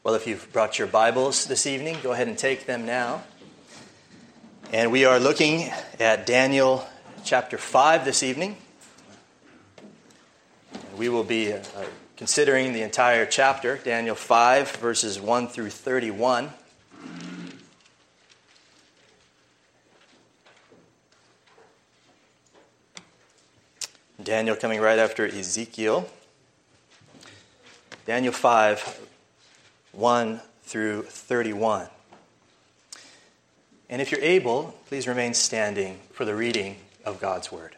Well, if you've brought your Bibles this evening, go ahead and take them now. And we are looking at Daniel chapter 5 this evening. We will be considering the entire chapter, Daniel 5, verses 1 through 31. Daniel coming right after Ezekiel. Daniel 5, 1 through 31. And if you're able, please remain standing for the reading of God's Word.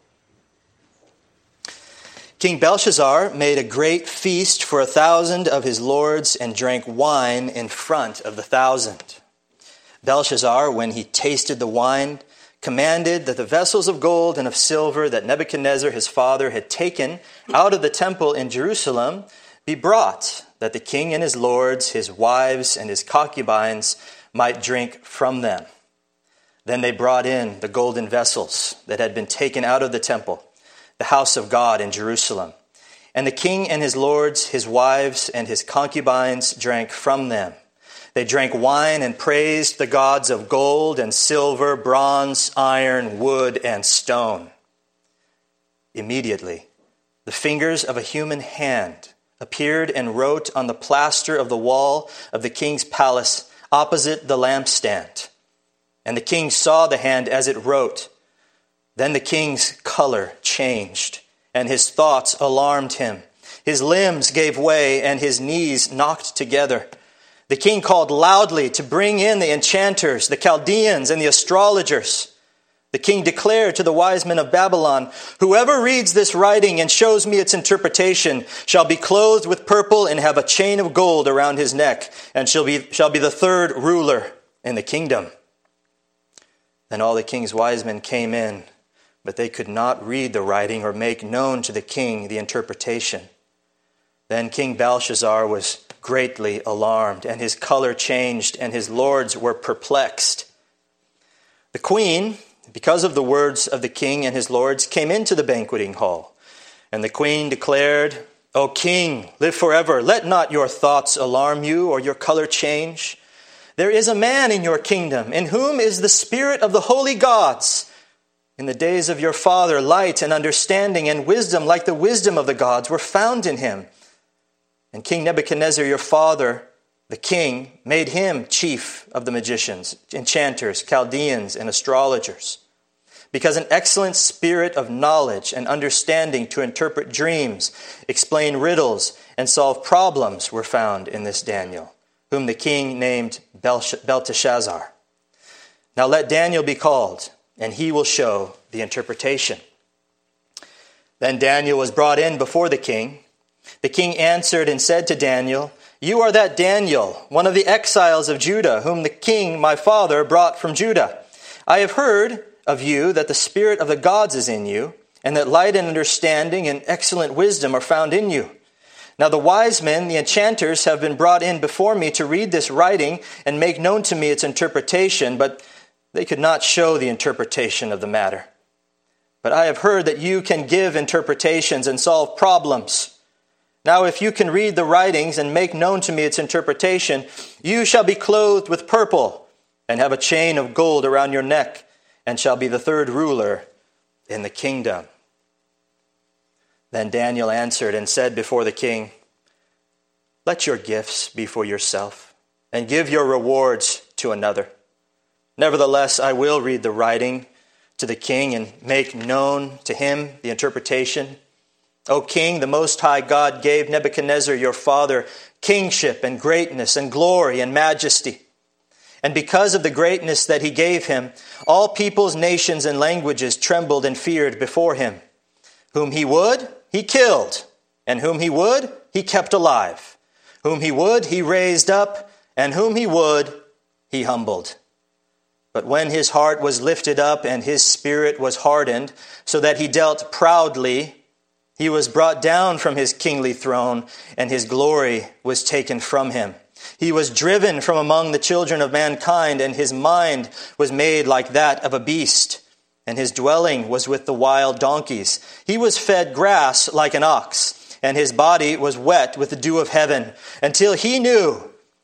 King Belshazzar made a great feast for 1,000 of his lords and drank wine in front of the 1,000. Belshazzar, when he tasted the wine, commanded that the vessels of gold and of silver that Nebuchadnezzar his father had taken out of the temple in Jerusalem be brought, that the king and his lords, his wives, and his concubines might drink from them. Then they brought in the golden vessels that had been taken out of the temple, the house of God in Jerusalem. And the king and his lords, his wives, and his concubines drank from them. They drank wine and praised the gods of gold and silver, bronze, iron, wood, and stone. Immediately, the fingers of a human hand appeared and wrote on the plaster of the wall of the king's palace opposite the lampstand. And the king saw the hand as it wrote. Then the king's color changed, and his thoughts alarmed him. His limbs gave way, and his knees knocked together. The king called loudly to bring in the enchanters, the Chaldeans, and the astrologers. The king declared to the wise men of Babylon, "Whoever reads this writing and shows me its interpretation shall be clothed with purple and have a chain of gold around his neck, and shall be the third ruler in the kingdom." Then all the king's wise men came in, but they could not read the writing or make known to the king the interpretation. Then King Belshazzar was greatly alarmed, and his color changed, and his lords were perplexed. The queen, because of the words of the king and his lords, came into the banqueting hall. And the queen declared, "O king, live forever. Let not your thoughts alarm you or your color change. There is a man in your kingdom in whom is the spirit of the holy gods. In the days of your father, light and understanding and wisdom like the wisdom of the gods were found in him. And King Nebuchadnezzar, your father, the king, made him chief of the magicians, enchanters, Chaldeans, and astrologers. Because an excellent spirit of knowledge and understanding to interpret dreams, explain riddles, and solve problems were found in this Daniel, whom the king named Belteshazzar. Now let Daniel be called, and he will show the interpretation." Then Daniel was brought in before the king. The king answered and said to Daniel, "You are that Daniel, one of the exiles of Judah, whom the king, my father, brought from Judah. I have heard of you that the spirit of the gods is in you, and that light and understanding and excellent wisdom are found in you. Now the wise men, the enchanters, have been brought in before me to read this writing and make known to me its interpretation, but they could not show the interpretation of the matter. But I have heard that you can give interpretations and solve problems. Now if you can read the writings and make known to me its interpretation, you shall be clothed with purple and have a chain of gold around your neck, and shall be the third ruler in the kingdom." Then Daniel answered and said before the king, "Let your gifts be for yourself, and give your rewards to another. Nevertheless, I will read the writing to the king and make known to him the interpretation. O king, the Most High God gave Nebuchadnezzar your father kingship and greatness and glory and majesty. And because of the greatness that he gave him, all peoples, nations, and languages trembled and feared before him. Whom he would, he killed, and whom he would, he kept alive. Whom he would, he raised up, and whom he would, he humbled. But when his heart was lifted up and his spirit was hardened, so that he dealt proudly, he was brought down from his kingly throne, and his glory was taken from him. He was driven from among the children of mankind, and his mind was made like that of a beast, and his dwelling was with the wild donkeys. He was fed grass like an ox, and his body was wet with the dew of heaven, until he knew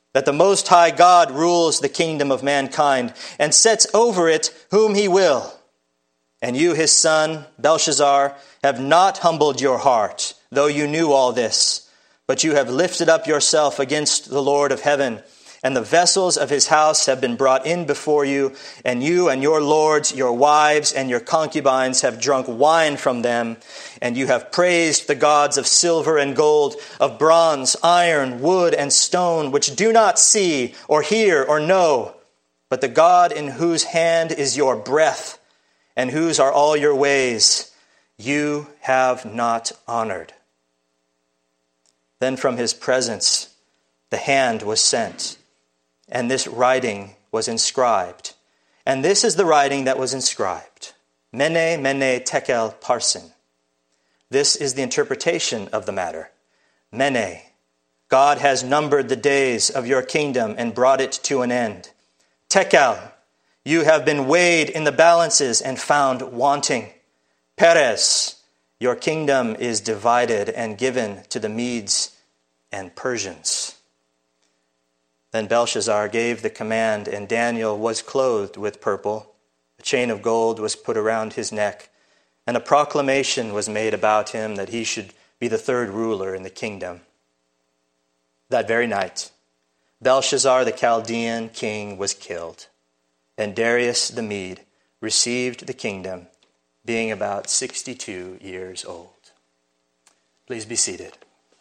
that the Most High God rules the kingdom of mankind and sets over it whom he will. And you, his son, Belshazzar, have not humbled your heart, though you knew all this, but you have lifted up yourself against the Lord of heaven, and the vessels of his house have been brought in before you, and you and your lords, your wives, and your concubines have drunk wine from them, and you have praised the gods of silver and gold, of bronze, iron, wood, and stone, which do not see or hear or know, but the God in whose hand is your breath, and whose are all your ways, you have not honored. Then from his presence the hand was sent, and this writing was inscribed. And this is the writing that was inscribed. Mene, mene, tekel, parsin. This is the interpretation of the matter. Mene, God has numbered the days of your kingdom and brought it to an end. Tekel, you have been weighed in the balances and found wanting. Peres, your kingdom is divided and given to the Medes and Persians. Then Belshazzar gave the command, and Daniel was clothed with purple. A chain of gold was put around his neck, and a proclamation was made about him that he should be the third ruler in the kingdom. That very night, Belshazzar the Chaldean king was killed, and Darius the Mede received the kingdom, being about 62 years old. Please be seated.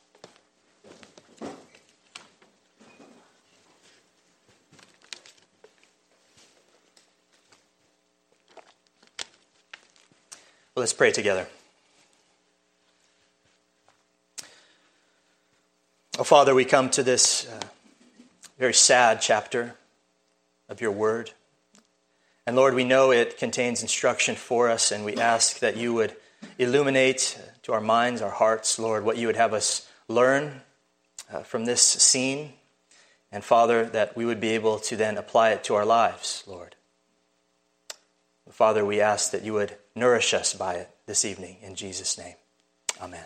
Let's pray together. Oh, Father, we come to this very sad chapter of your word. And Lord, we know it contains instruction for us, and we ask that you would illuminate to our minds, our hearts, Lord, what you would have us learn from this scene. And Father, that we would be able to then apply it to our lives, Lord. Father, we ask that you would nourish us by it this evening. In Jesus' name, amen.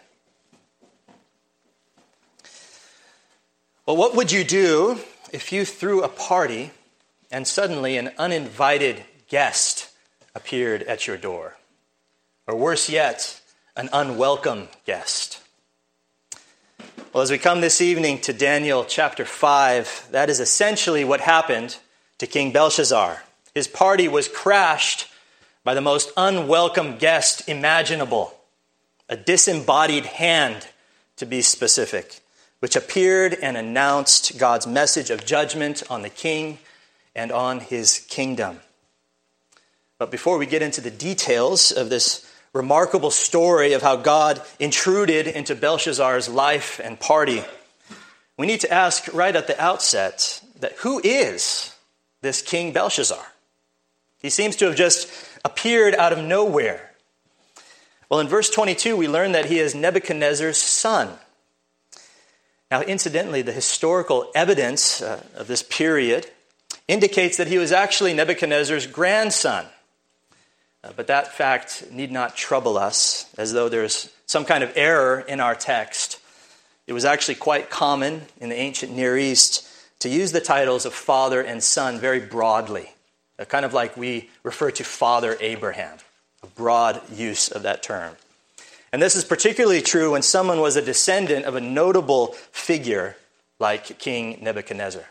Well, what would you do if you threw a party and suddenly an uninvited guest appeared at your door? Or worse yet, an unwelcome guest? Well, as we come this evening to Daniel chapter 5, that is essentially what happened to King Belshazzar. His party was crashed by the most unwelcome guest imaginable, a disembodied hand, to be specific, which appeared and announced God's message of judgment on the king and on his kingdom. But before we get into the details of this remarkable story of how God intruded into Belshazzar's life and party, we need to ask right at the outset that who is this King Belshazzar? He seems to have just appeared out of nowhere. Well, in verse 22, we learn that he is Nebuchadnezzar's son. Now, incidentally, the historical evidence of this period indicates that he was actually Nebuchadnezzar's grandson. But that fact need not trouble us, as though there's some kind of error in our text. It was actually quite common in the ancient Near East to use the titles of father and son very broadly. Kind of like we refer to Father Abraham, a broad use of that term. And this is particularly true when someone was a descendant of a notable figure like King Nebuchadnezzar.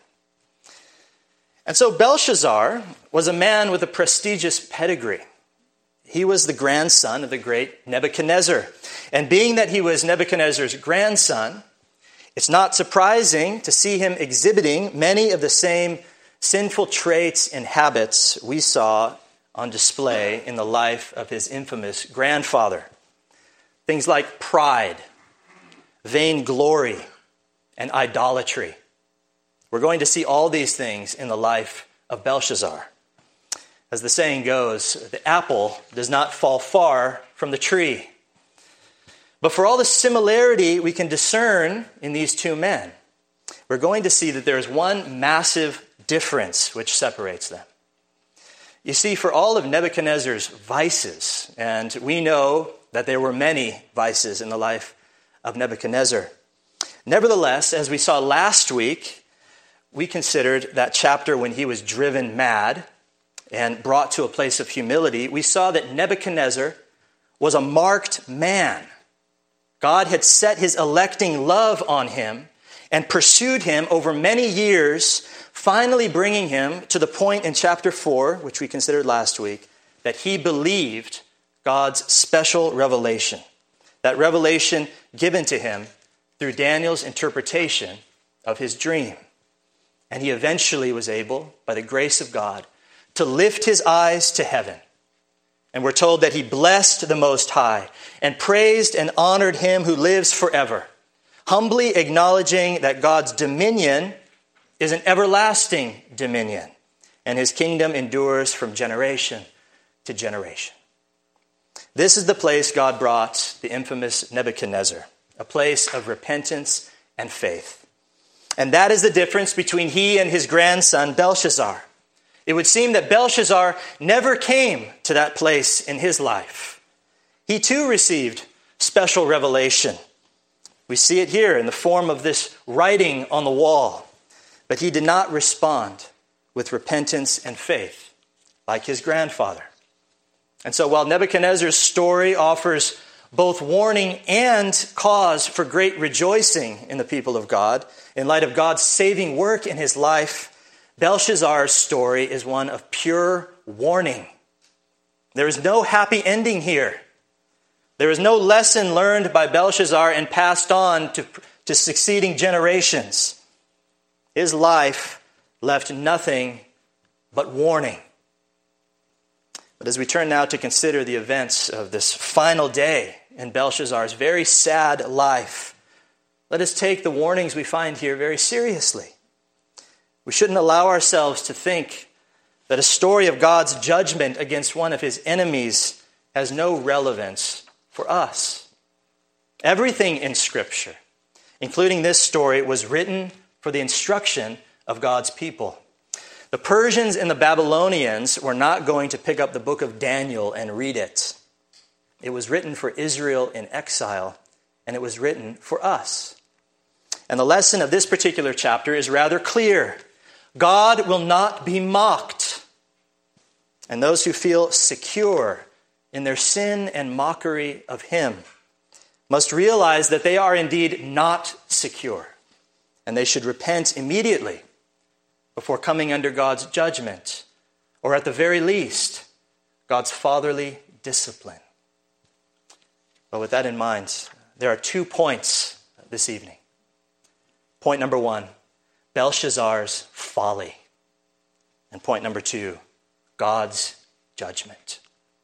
And so Belshazzar was a man with a prestigious pedigree. He was the grandson of the great Nebuchadnezzar. And being that he was Nebuchadnezzar's grandson, it's not surprising to see him exhibiting many of the same sinful traits and habits we saw on display in the life of his infamous grandfather. Things like pride, vainglory, and idolatry. We're going to see all these things in the life of Belshazzar. As the saying goes, the apple does not fall far from the tree. But for all the similarity we can discern in these two men, we're going to see that there is one massive difference which separates them. You see, for all of Nebuchadnezzar's vices, and we know that there were many vices in the life of Nebuchadnezzar, nevertheless, as we saw last week, we considered that chapter when he was driven mad and brought to a place of humility, we saw that Nebuchadnezzar was a marked man. God had set his electing love on him and pursued him over many years, finally bringing him to the point in chapter 4, which we considered last week, that he believed God's special revelation. That revelation given to him through Daniel's interpretation of his dream. And he eventually was able, by the grace of God, to lift his eyes to heaven. And we're told that he blessed the Most High and praised and honored him who lives forever, humbly acknowledging that God's dominion is an everlasting dominion, and his kingdom endures from generation to generation. This is the place God brought the infamous Nebuchadnezzar, a place of repentance and faith. And that is the difference between he and his grandson Belshazzar. It would seem that Belshazzar never came to that place in his life. He too received special revelation. We see it here in the form of this writing on the wall. But he did not respond with repentance and faith like his grandfather. And so while Nebuchadnezzar's story offers both warning and cause for great rejoicing in the people of God, in light of God's saving work in his life, Belshazzar's story is one of pure warning. There is no happy ending here. There is no lesson learned by Belshazzar and passed on to succeeding generations. His life left nothing but warning. But as we turn now to consider the events of this final day in Belshazzar's very sad life, let us take the warnings we find here very seriously. We shouldn't allow ourselves to think that a story of God's judgment against one of his enemies has no relevance for us. Everything in Scripture, including this story, was written for the instruction of God's people. The Persians and the Babylonians were not going to pick up the book of Daniel and read it. It was written for Israel in exile, and it was written for us. And the lesson of this particular chapter is rather clear. God will not be mocked. And those who feel secure in their sin and mockery of him must realize that they are indeed not secure. And they should repent immediately before coming under God's judgment, or at the very least, God's fatherly discipline. But with that in mind, there are 2 points this evening. Point number 1, Belshazzar's folly. And point number 2, God's judgment.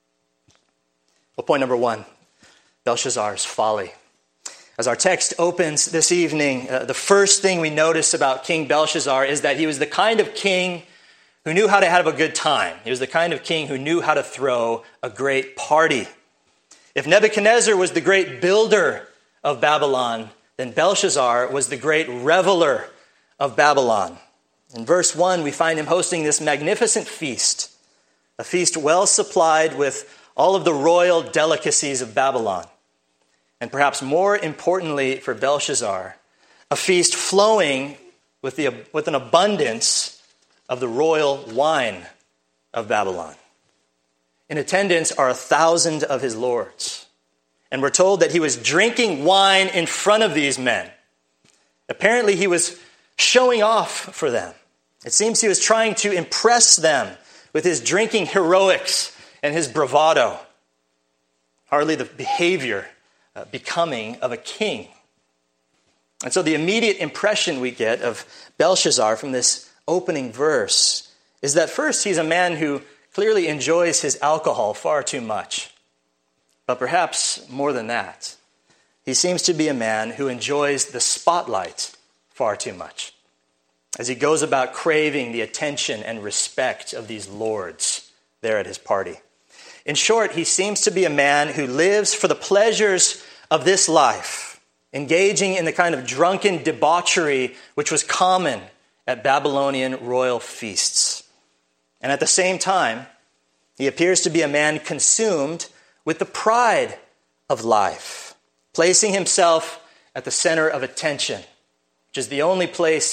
Well, point number 1, Belshazzar's folly. As our text opens this evening, the first thing we notice about King Belshazzar is that he was the kind of king who knew how to have a good time. He was the kind of king who knew how to throw a great party. If Nebuchadnezzar was the great builder of Babylon, then Belshazzar was the great reveler of Babylon. In verse 1, we find him hosting this magnificent feast, a feast well supplied with all of the royal delicacies of Babylon. And perhaps more importantly for Belshazzar, a feast flowing with an abundance of the royal wine of Babylon. In attendance are 1,000 of his lords. And we're told that he was drinking wine in front of these men. Apparently he was showing off for them. It seems he was trying to impress them with his drinking heroics and his bravado. Hardly the behavior becoming of a king. And so the immediate impression we get of Belshazzar from this opening verse is that first he's a man who clearly enjoys his alcohol far too much. But perhaps more than that, he seems to be a man who enjoys the spotlight far too much, as he goes about craving the attention and respect of these lords there at his party. In short, he seems to be a man who lives for the pleasures of this life, engaging in the kind of drunken debauchery which was common at Babylonian royal feasts. And at the same time, he appears to be a man consumed with the pride of life, placing himself at the center of attention, which is the only place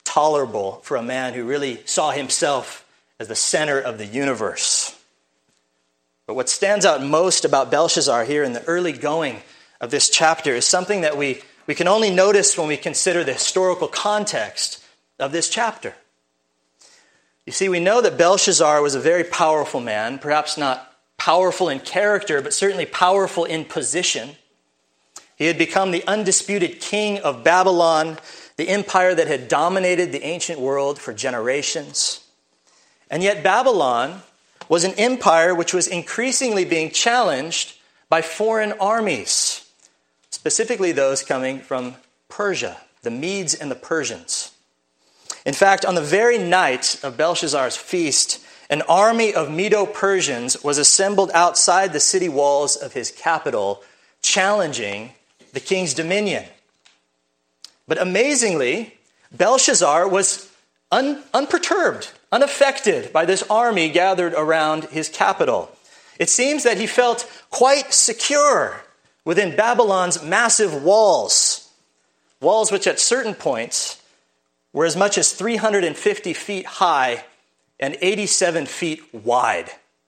tolerable for a man who really saw himself as the center of the universe. But what stands out most about Belshazzar here in the early going of this chapter is something that we can only notice when we consider the historical context of this chapter. You see, we know that Belshazzar was a very powerful man, perhaps not powerful in character, but certainly powerful in position. He had become the undisputed king of Babylon, the empire that had dominated the ancient world for generations. And yet Babylon was an empire which was increasingly being challenged by foreign armies, specifically those coming from Persia, the Medes and the Persians. In fact, on the very night of Belshazzar's feast, an army of Medo-Persians was assembled outside the city walls of his capital, challenging the king's dominion. But amazingly, Belshazzar was unperturbed, unaffected by this army gathered around his capital. It seems that he felt quite secure within Babylon's massive walls which at certain points were as much as 350 feet high and 87 feet wide.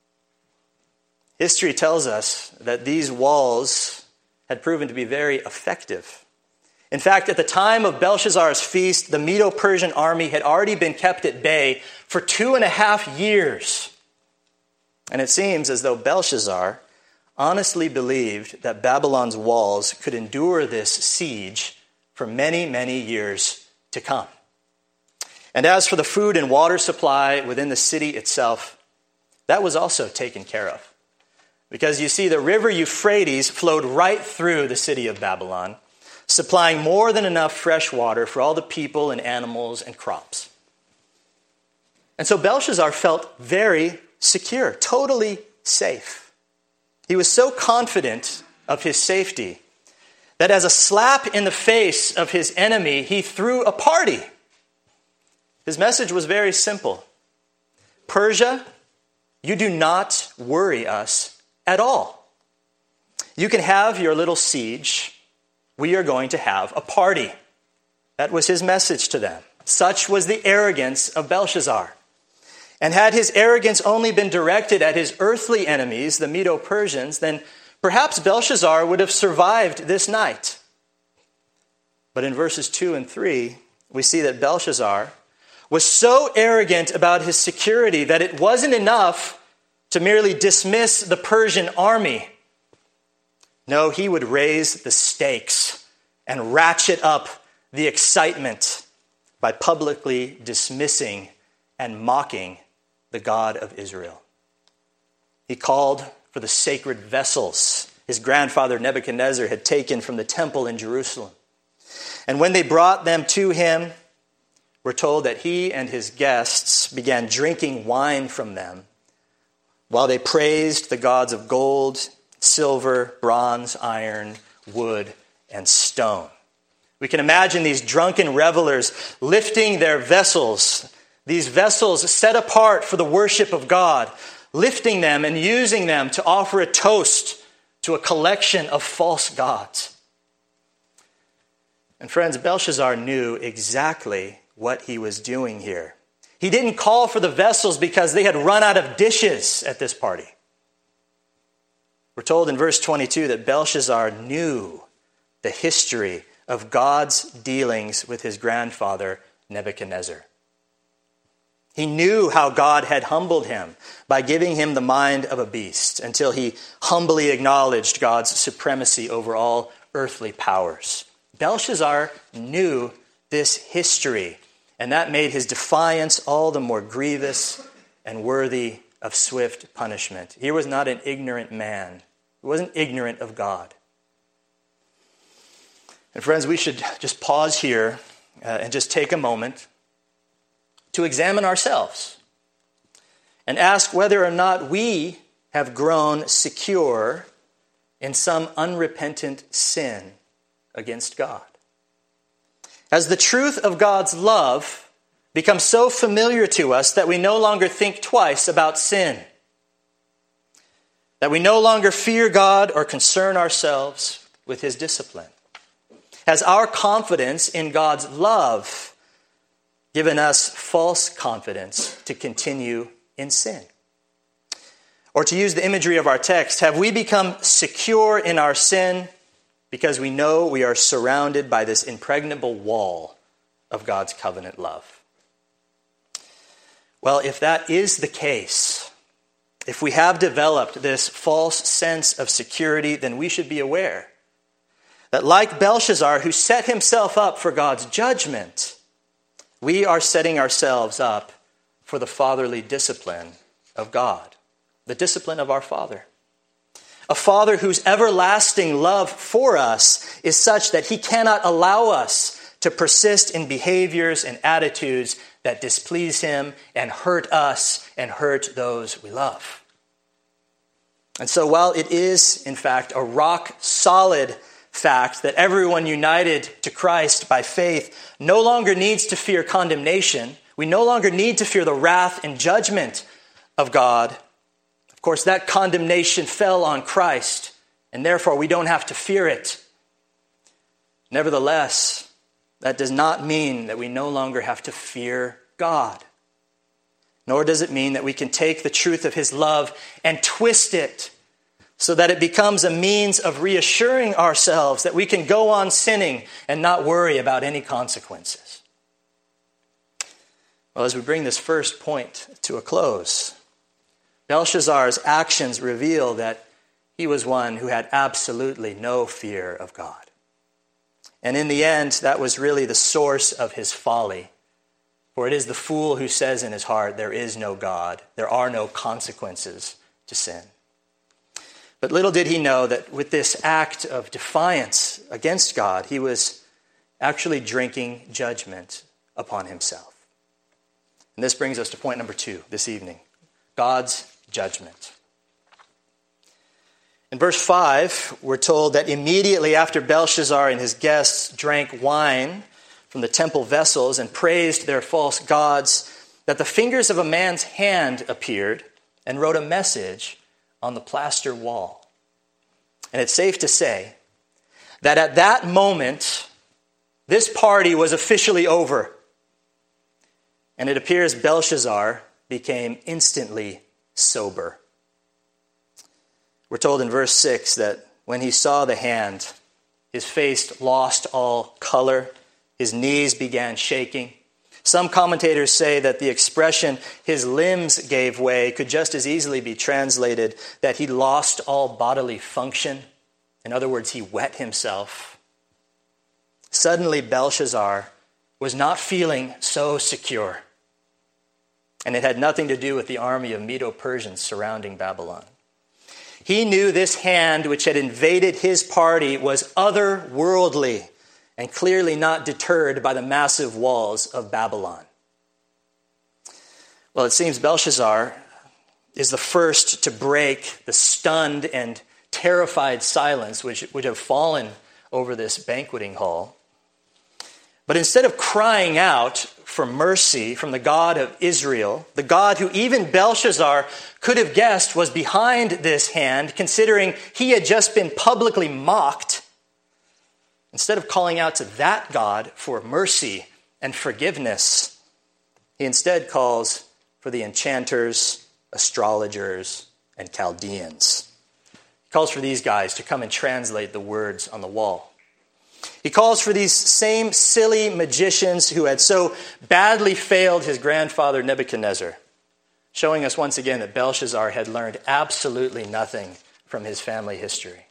History tells us that these walls had proven to be very effective. In fact, at the time of Belshazzar's feast, the Medo-Persian army had already been kept at bay for 2.5 years. And it seems as though Belshazzar honestly believed that Babylon's walls could endure this siege for many, many years to come. And as for the food and water supply within the city itself, that was also taken care of. Because you see, the river Euphrates flowed right through the city of Babylon, supplying more than enough fresh water for all the people and animals and crops. And so Belshazzar felt very secure, totally safe. He was so confident of his safety that as a slap in the face of his enemy, he threw a party. His message was very simple. Persia, you do not worry us at all. You can have your little siege. We are going to have a party. That was his message to them. Such was the arrogance of Belshazzar. And had his arrogance only been directed at his earthly enemies, the Medo-Persians, then perhaps Belshazzar would have survived this night. But in verses 2 and 3, we see that Belshazzar was so arrogant about his security that it wasn't enough to merely dismiss the Persian army. No, he would raise the stakes and ratchet up the excitement by publicly dismissing and mocking the God of Israel. He called for the sacred vessels his grandfather Nebuchadnezzar had taken from the temple in Jerusalem. And when they brought them to him, we're told that he and his guests began drinking wine from them while they praised the gods of gold, silver, bronze, iron, wood, and stone. We can imagine these drunken revelers lifting their vessels, these vessels set apart for the worship of God, lifting them and using them to offer a toast to a collection of false gods. And friends, Belshazzar knew exactly what he was doing here. He didn't call for the vessels because they had run out of dishes at this party. We're told in verse 22 that Belshazzar knew the history of God's dealings with his grandfather Nebuchadnezzar. He knew how God had humbled him by giving him the mind of a beast until he humbly acknowledged God's supremacy over all earthly powers. Belshazzar knew this history, and that made his defiance all the more grievous and worthy of swift punishment. He was not an ignorant man. He wasn't ignorant of God. And friends, we should just pause here and just take a moment to examine ourselves and ask whether or not we have grown secure in some unrepentant sin against God. Has the truth of God's love become so familiar to us that we no longer think twice about sin? That we no longer fear God or concern ourselves with his discipline? Has our confidence in God's love given us false confidence to continue in sin? Or to use the imagery of our text, have we become secure in our sin because we know we are surrounded by this impregnable wall of God's covenant love? Well, if that is the case, if we have developed this false sense of security, then we should be aware that like Belshazzar, who set himself up for God's judgment, we are setting ourselves up for the fatherly discipline of God, the discipline of our Father. A Father whose everlasting love for us is such that he cannot allow us to persist in behaviors and attitudes that displease him and hurt us and hurt those we love. And so while it is, in fact, a rock-solid fact that everyone united to Christ by faith no longer needs to fear condemnation, we no longer need to fear the wrath and judgment of God. Of course, that condemnation fell on Christ, and therefore we don't have to fear it. Nevertheless, that does not mean that we no longer have to fear God. Nor does it mean that we can take the truth of his love and twist it so that it becomes a means of reassuring ourselves that we can go on sinning and not worry about any consequences. Well, as we bring this first point to a close, Belshazzar's actions reveal that he was one who had absolutely no fear of God. And in the end, that was really the source of his folly. For it is the fool who says in his heart, there is no God, there are no consequences to sin. But little did he know that with this act of defiance against God, he was actually drinking judgment upon himself. And this brings us to point number 2 this evening, God's judgment. In verse 5, we're told that immediately after Belshazzar and his guests drank wine from the temple vessels and praised their false gods, that the fingers of a man's hand appeared and wrote a message on the plaster wall. And it's safe to say that at that moment, this party was officially over. And it appears Belshazzar became instantly sober. We're told in verse 6 that when he saw the hand, his face lost all color, his knees began shaking. Some commentators say that the expression, his limbs gave way, could just as easily be translated that he lost all bodily function. In other words, he wet himself. Suddenly, Belshazzar was not feeling so secure. And it had nothing to do with the army of Medo-Persians surrounding Babylon. He knew this hand which had invaded his party was otherworldly and clearly not deterred by the massive walls of Babylon. Well, it seems Belshazzar is the first to break the stunned and terrified silence which would have fallen over this banqueting hall. But instead of crying out for mercy from the God of Israel, the God who even Belshazzar could have guessed was behind this hand, considering he had just been publicly mocked, instead of calling out to that God for mercy and forgiveness, he instead calls for the enchanters, astrologers, and Chaldeans. He calls for these guys to come and translate the words on the wall. He calls for these same silly magicians who had so badly failed his grandfather Nebuchadnezzar, showing us once again that Belshazzar had learned absolutely nothing from his family history.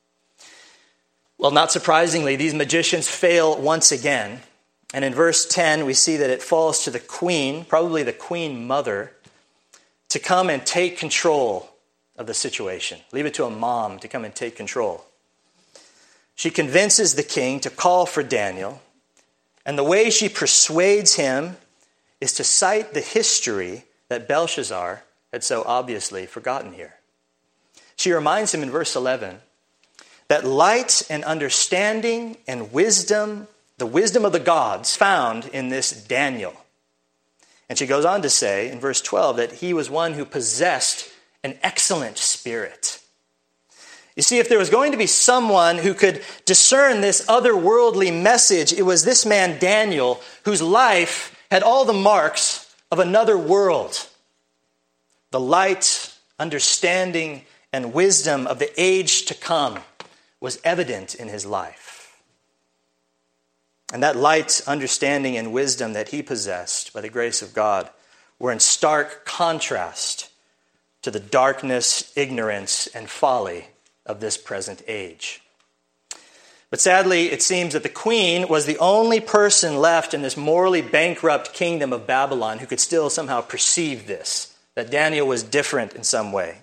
Well, not surprisingly, these magicians fail once again. And in verse 10, we see that it falls to the queen, probably the queen mother, to come and take control of the situation. Leave it to a mom to come and take control. She convinces the king to call for Daniel, and the way she persuades him is to cite the history that Belshazzar had so obviously forgotten here. She reminds him in verse 11 that light and understanding and wisdom, the wisdom of the gods, found in this Daniel. And she goes on to say in verse 12 that he was one who possessed an excellent spirit. You see, if there was going to be someone who could discern this otherworldly message, it was this man Daniel, whose life had all the marks of another world. The light, understanding, and wisdom of the age to come was evident in his life. And that light, understanding, and wisdom that he possessed by the grace of God were in stark contrast to the darkness, ignorance, and folly of this present age. But sadly, it seems that the queen was the only person left in this morally bankrupt kingdom of Babylon who could still somehow perceive this, that Daniel was different in some way.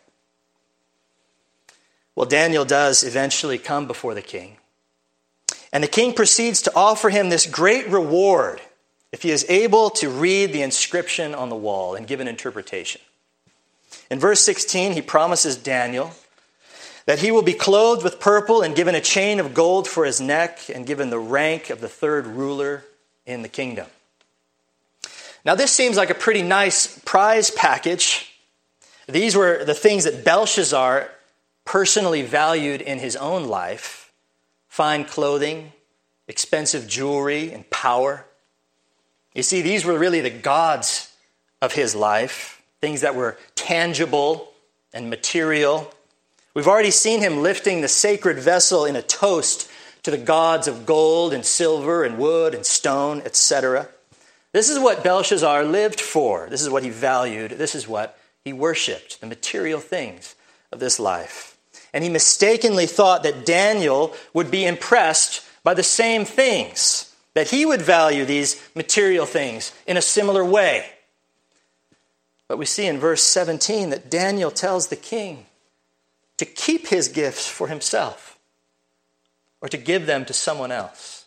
Well, Daniel does eventually come before the king. And the king proceeds to offer him this great reward if he is able to read the inscription on the wall and give an interpretation. In verse 16, he promises Daniel that he will be clothed with purple and given a chain of gold for his neck and given the rank of the third ruler in the kingdom. Now, this seems like a pretty nice prize package. These were the things that Belshazzar personally valued in his own life: fine clothing, expensive jewelry, and power. You see, these were really the gods of his life, things that were tangible and material. We've already seen him lifting the sacred vessel in a toast to the gods of gold and silver and wood and stone, etc. This is what Belshazzar lived for. This is what he valued. This is what he worshipped, the material things of this life. And he mistakenly thought that Daniel would be impressed by the same things, that he would value these material things in a similar way. But we see in verse 17 that Daniel tells the king to keep his gifts for himself or to give them to someone else.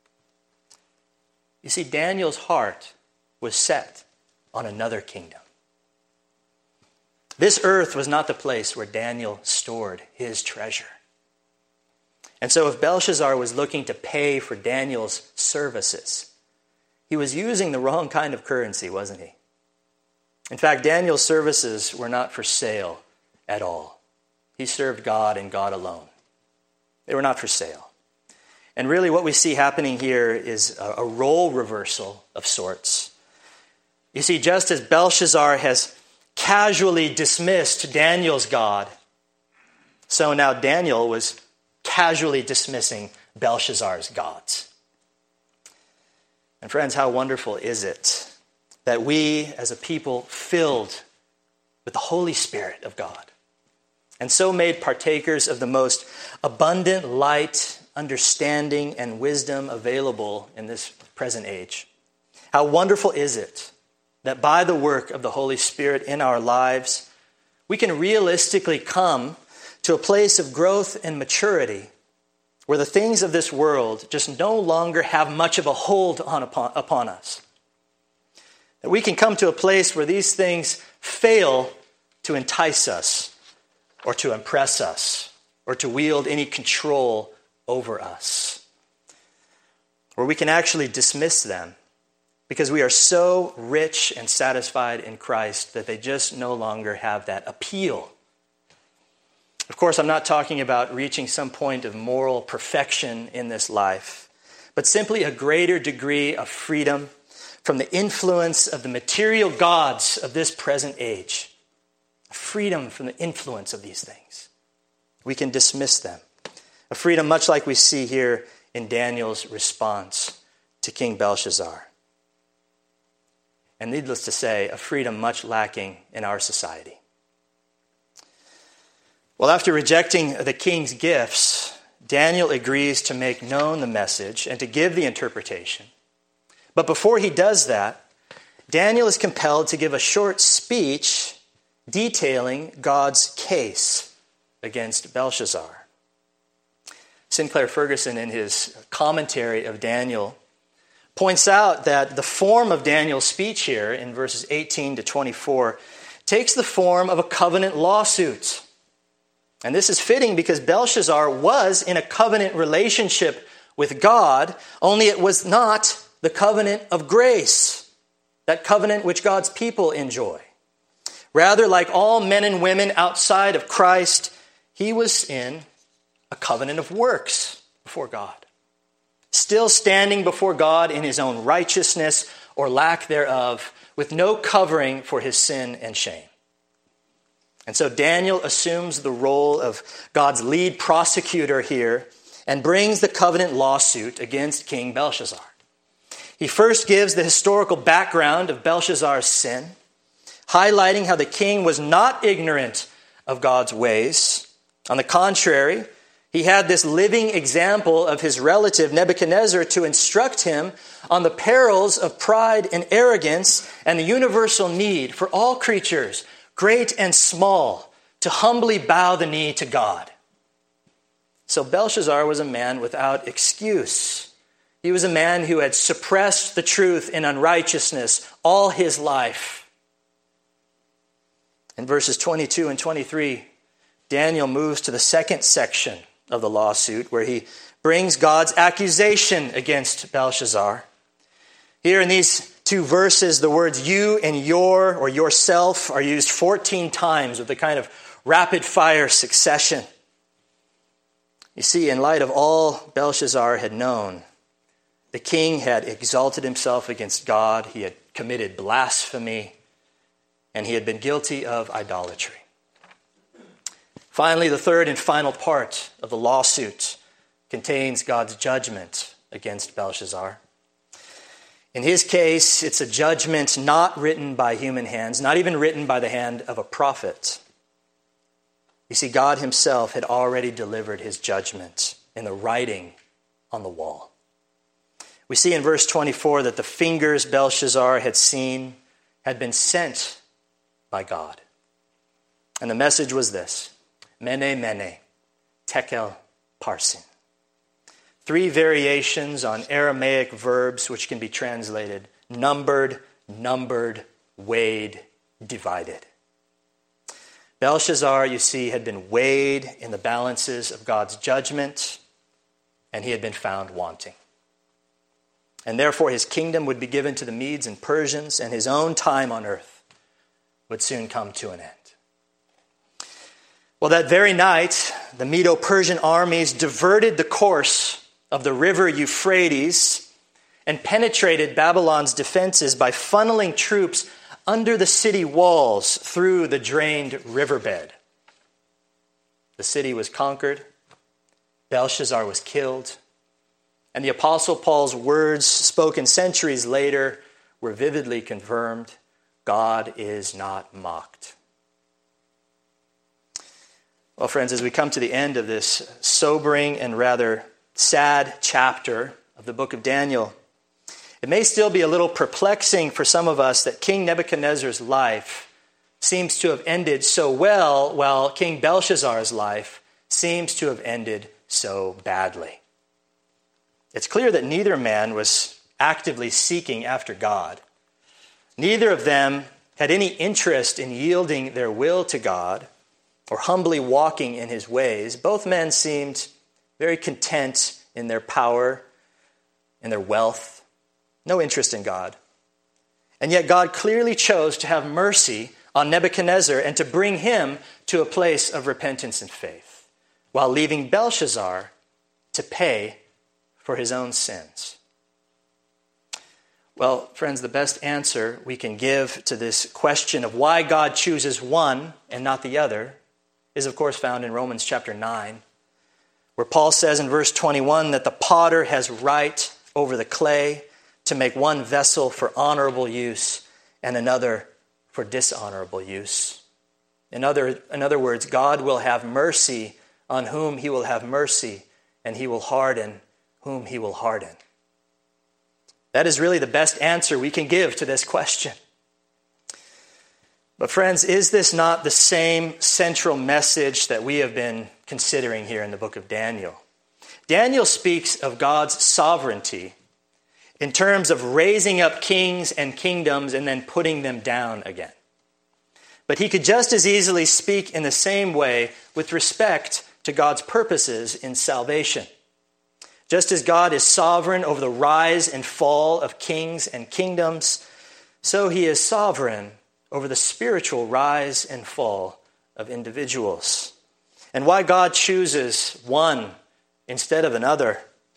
You see, Daniel's heart was set on another kingdom. This earth was not the place where Daniel stored his treasure. And so if Belshazzar was looking to pay for Daniel's services, he was using the wrong kind of currency, wasn't he? In fact, Daniel's services were not for sale at all. He served God and God alone. They were not for sale. And really what we see happening here is a role reversal of sorts. You see, just as Belshazzar has casually dismissed Daniel's God, so now Daniel was casually dismissing Belshazzar's gods. And friends, how wonderful is it that we as a people filled with the Holy Spirit of God and so made partakers of the most abundant light, understanding, and wisdom available in this present age. How wonderful is it that by the work of the Holy Spirit in our lives, we can realistically come to a place of growth and maturity where the things of this world just no longer have much of a hold upon us. That we can come to a place where these things fail to entice us or to impress us or to wield any control over us. Where we can actually dismiss them because we are so rich and satisfied in Christ that they just no longer have that appeal. Of course, I'm not talking about reaching some point of moral perfection in this life, but simply a greater degree of freedom from the influence of the material gods of this present age. Freedom from the influence of these things. We can dismiss them. A freedom much like we see here in Daniel's response to King Belshazzar. And needless to say, a freedom much lacking in our society. Well, after rejecting the king's gifts, Daniel agrees to make known the message and to give the interpretation. But before he does that, Daniel is compelled to give a short speech detailing God's case against Belshazzar. Sinclair Ferguson, in his commentary of Daniel, points out that the form of Daniel's speech here in verses 18 to 24 takes the form of a covenant lawsuit. And this is fitting because Belshazzar was in a covenant relationship with God, only it was not the covenant of grace, that covenant which God's people enjoy. Rather, like all men and women outside of Christ, he was in a covenant of works before God. Still standing before God in his own righteousness or lack thereof, with no covering for his sin and shame. And so Daniel assumes the role of God's lead prosecutor here and brings the covenant lawsuit against King Belshazzar. He first gives the historical background of Belshazzar's sin, highlighting how the king was not ignorant of God's ways. On the contrary, he had this living example of his relative Nebuchadnezzar to instruct him on the perils of pride and arrogance and the universal need for all creatures, great and small, to humbly bow the knee to God. So Belshazzar was a man without excuse. He was a man who had suppressed the truth in unrighteousness all his life. In verses 22 and 23, Daniel moves to the second section of the lawsuit where he brings God's accusation against Belshazzar. Here in these two verses, the words you and your or yourself are used 14 times with a kind of rapid-fire succession. You see, in light of all Belshazzar had known, the king had exalted himself against God, he had committed blasphemy, and he had been guilty of idolatry. Finally, the third and final part of the lawsuit contains God's judgment against Belshazzar. In his case, it's a judgment not written by human hands, not even written by the hand of a prophet. You see, God himself had already delivered his judgment in the writing on the wall. We see in verse 24 that the fingers Belshazzar had seen had been sent by God. And the message was this: Mene, Mene, Tekel, Parsin. 3 variations on Aramaic verbs which can be translated numbered, weighed, divided. Belshazzar, you see, had been weighed in the balances of God's judgment, and he had been found wanting. And therefore his kingdom would be given to the Medes and Persians, and his own time on earth would soon come to an end. Well, that very night, the Medo-Persian armies diverted the course of the river Euphrates and penetrated Babylon's defenses by funneling troops under the city walls through the drained riverbed. The city was conquered, Belshazzar was killed, and the Apostle Paul's words spoken centuries later were vividly confirmed: God is not mocked. Well, friends, as we come to the end of this sobering and rather sad chapter of the book of Daniel, it may still be a little perplexing for some of us that King Nebuchadnezzar's life seems to have ended so well, while King Belshazzar's life seems to have ended so badly. It's clear that neither man was actively seeking after God. Neither of them had any interest in yielding their will to God or humbly walking in his ways. Both men seemed very content in their power, in their wealth, no interest in God. And yet God clearly chose to have mercy on Nebuchadnezzar and to bring him to a place of repentance and faith, while leaving Belshazzar to pay for his own sins. Well, friends, the best answer we can give to this question of why God chooses one and not the other is, of course, found in Romans chapter 9, where Paul says in verse 21 that the potter has right over the clay to make one vessel for honorable use and another for dishonorable use. In other words, God will have mercy on whom he will have mercy, and he will harden whom he will harden. That is really the best answer we can give to this question. But friends, is this not the same central message that we have been considering here in the book of Daniel? Daniel speaks of God's sovereignty in terms of raising up kings and kingdoms and then putting them down again. But he could just as easily speak in the same way with respect to God's purposes in salvation. Just as God is sovereign over the rise and fall of kings and kingdoms, so he is sovereign over the spiritual rise and fall of individuals. And why God chooses one instead of another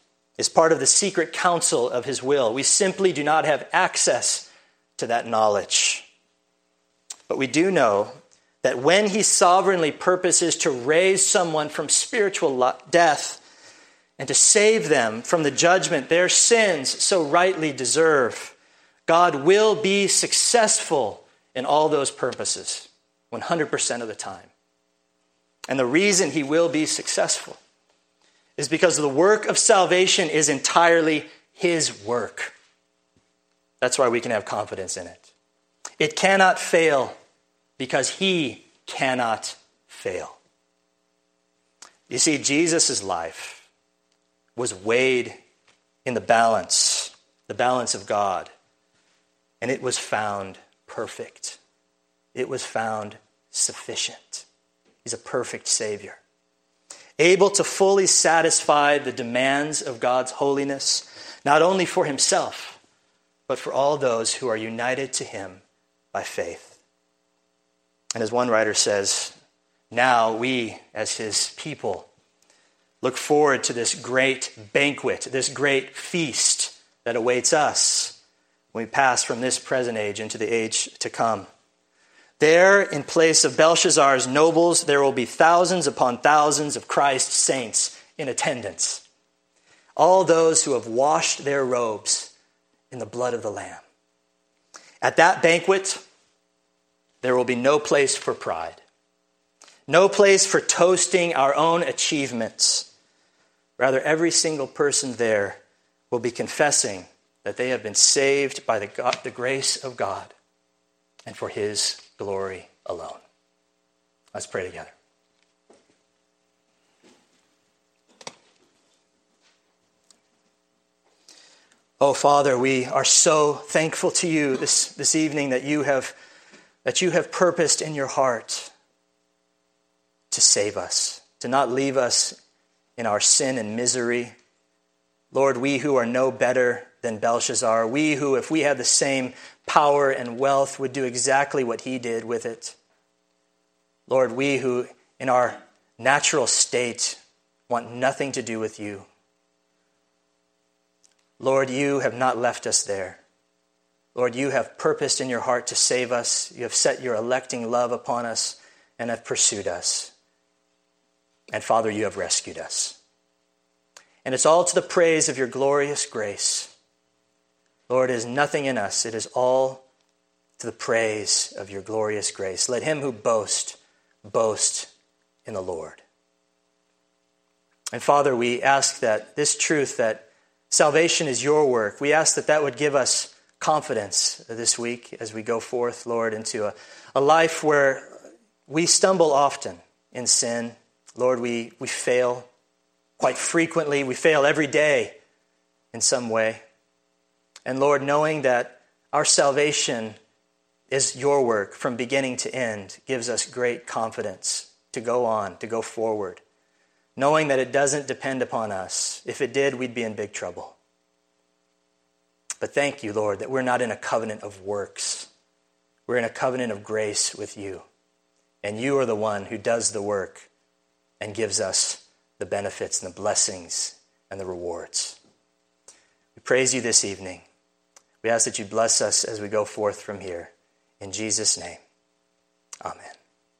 is part of the secret counsel of his will. We simply do not have access to that knowledge. But we do know that when he sovereignly purposes to raise someone from spiritual death and to save them from the judgment their sins so rightly deserve, God will be successful in all those purposes 100% of the time. And the reason he will be successful is because the work of salvation is entirely his work. That's why we can have confidence in it. It cannot fail because he cannot fail. You see, Jesus' life was weighed in the balance of God, and it was found perfect. It was found sufficient. He's a perfect Savior, able to fully satisfy the demands of God's holiness, not only for himself, but for all those who are united to him by faith. And as one writer says, now we, as his people, look forward to this great banquet, this great feast that awaits us when we pass from this present age into the age to come. There, in place of Belshazzar's nobles, there will be thousands upon thousands of Christ's saints in attendance. All those who have washed their robes in the blood of the Lamb. At that banquet, there will be no place for pride. No place for toasting our own achievements. Rather, every single person there will be confessing that they have been saved by the grace of God and for his glory alone. Let's pray together. Oh, Father, we are so thankful to you this evening that you have purposed in your heart to save us, to not leave us in our sin and misery. Lord, we who are no better than Belshazzar, we who, if we had the same power and wealth, would do exactly what he did with it. Lord, we who in our natural state want nothing to do with you. Lord, you have not left us there. Lord, you have purposed in your heart to save us. You have set your electing love upon us and have pursued us. And Father, you have rescued us. And it's all to the praise of your glorious grace. Lord, it is nothing in us. It is all to the praise of your glorious grace. Let him who boast in the Lord. And Father, we ask that this truth, that salvation is your work, we ask that that would give us confidence this week as we go forth, Lord, into a life where we stumble often in sin. Lord, we fail quite frequently. We fail every day in some way. And Lord, knowing that our salvation is your work from beginning to end gives us great confidence to go on, to go forward, knowing that it doesn't depend upon us. If it did, we'd be in big trouble. But thank you, Lord, that we're not in a covenant of works. We're in a covenant of grace with you. And you are the one who does the work and gives us the benefits and the blessings and the rewards. We praise you this evening. We ask that you bless us as we go forth from here. In Jesus' name, amen.